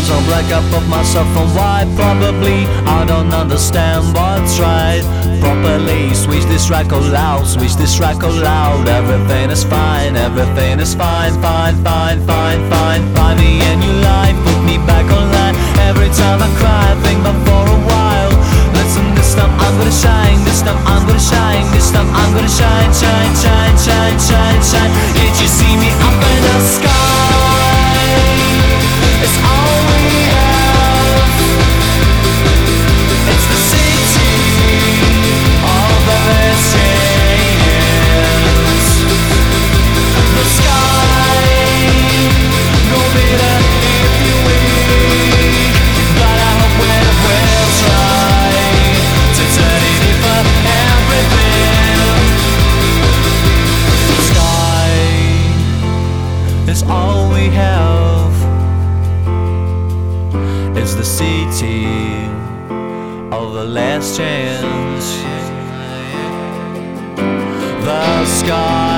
Sometimes I'll break up of myself and why. Probably I don't understand what's right properly. Switch this track out loud, switch this track out loud. Everything is fine, everything is fine, fine, fine, fine, fine. Find me a new life, put me back online. Every time I cry, I think about for a while. Listen, this time I'm gonna shine, this time I'm gonna shine, this time I'm gonna shine, shine, shine, shine, shine, shine. Can't you see me up in the sky? It's all we have. It's the city of the last chance. The sky no better if you weak, but I hope we'll try to turn it in for everything. The sky is all we have. It's the city of the last chance. The sky